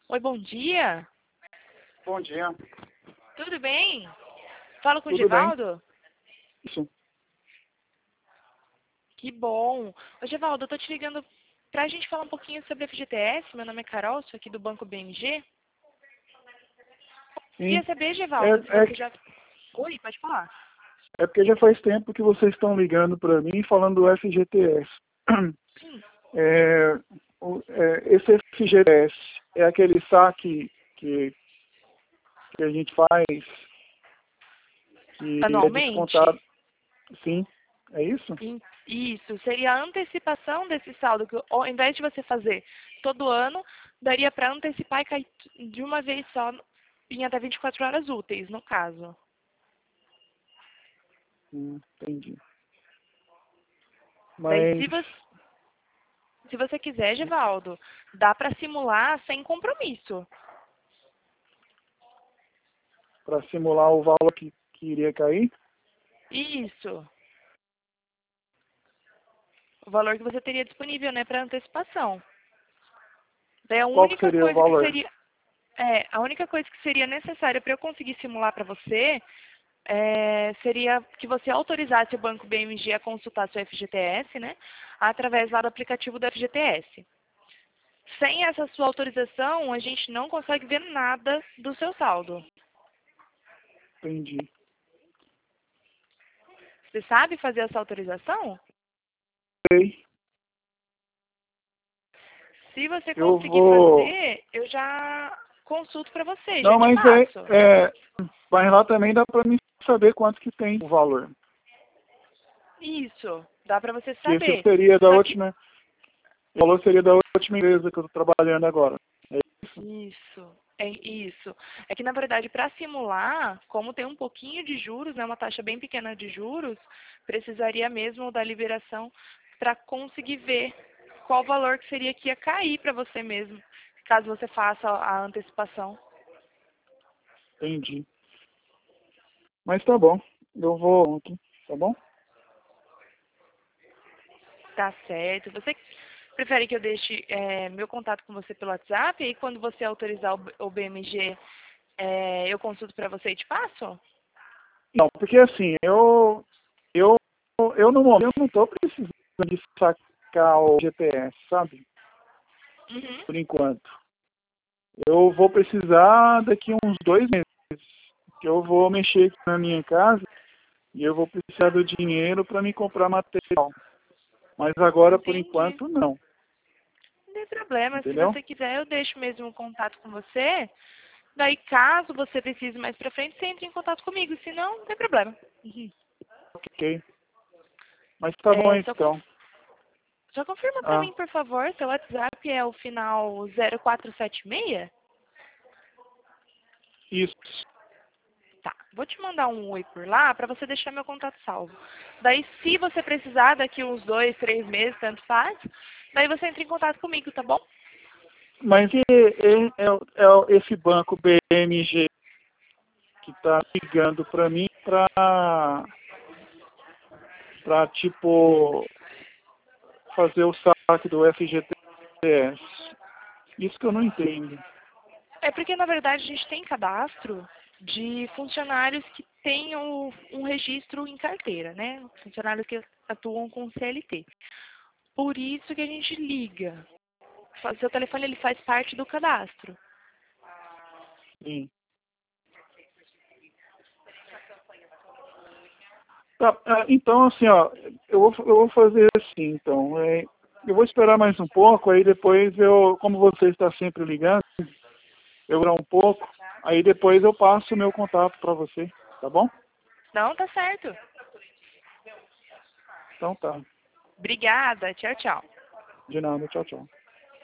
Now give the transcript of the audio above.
Oi, bom dia. Bom dia. Tudo bem? Falo com o Tudo bem? Givaldo? Isso. Que bom. Ô, Givaldo, eu tô te ligando pra gente falar um pouquinho sobre a FGTS. Meu nome é Carol, sou aqui do Banco BMG. Sim. Queria saber, É, Givaldo, se é, você já... Oi, pode falar. é porque já faz tempo que vocês estão ligando para mim falando do FGTS. Sim. É, esse FGTS é aquele saque que a gente faz, que é Anualmente? descontado. Sim, é isso? Isso, seria a antecipação desse saldo, que ao invés de você fazer todo ano, daria para antecipar e cair de uma vez só em até 24 horas úteis, no caso. Entendi. Daí, Mas se você quiser, Givaldo, dá para simular sem compromisso. para simular o valor que iria cair, Isso. O valor que você teria disponível, né, para antecipação. Daí qual que seria o valor? a única coisa que seria necessária para eu conseguir simular para você seria que você autorizasse o Banco BMG a consultar seu FGTS, né, através lá do aplicativo do FGTS. Sem essa sua autorização, a gente não consegue ver nada do seu saldo. Entendi. Você sabe fazer essa autorização? Sei. Se você Eu conseguir vou. fazer, eu já consulto para você, já Não, te mas passo. mas lá também dá para mim saber quanto que tem o valor. Isso, dá para você Que esse saber. seria da Só que última, o valor seria da última empresa que eu estou trabalhando agora. É isso? isso. É que na verdade para simular, como tem um pouquinho de juros, né, uma taxa bem pequena de juros, precisaria mesmo da liberação para conseguir ver qual valor que seria que ia cair para você mesmo, caso você faça a antecipação. Entendi. Mas tá bom. Eu vou aqui, tá bom? Tá certo. Você prefere que eu deixe meu contato com você pelo WhatsApp e aí quando você autorizar o BMG, eu consulto para você e te passo? Não, porque assim, eu, eu no momento eu não estou precisando de sacar o GPS, sabe? Uhum. Por enquanto. Eu vou precisar daqui uns 2 meses, que eu vou mexer aqui na minha casa e eu vou precisar do dinheiro para me comprar material. Mas agora, por Entendi. enquanto, não. Não tem problema. Se Entendeu? você quiser, eu deixo mesmo um contato com você. Daí, caso você precise mais pra frente, você entra em contato comigo. Se não, não tem problema. Uhum. Ok. Mas tá bom É, então. só confirma pra Ah, mim, por favor. Seu WhatsApp é o final 0476? isso. Tá. Vou te mandar um oi por lá pra você deixar meu contato salvo. Daí, se você precisar, daqui uns 2, 3 meses, tanto faz, daí você entra em contato comigo, tá bom? Mas esse banco BMG que tá ligando para mim para tipo fazer o saque do FGTS. Isso que eu não entendo. É porque, na verdade, a gente tem cadastro de funcionários que têm um registro em carteira, né? Funcionários que atuam com CLT. Por isso que a gente liga. Seu telefone ele faz parte do cadastro. Sim. Tá, então, assim, ó, eu vou fazer assim, então. Eu vou esperar mais um pouco, aí depois como você está sempre ligando, eu vou dar um pouco, aí depois eu passo o meu contato para você, tá bom? Não, tá certo. Então tá. Obrigada. Tchau, tchau. De nada, tchau, tchau.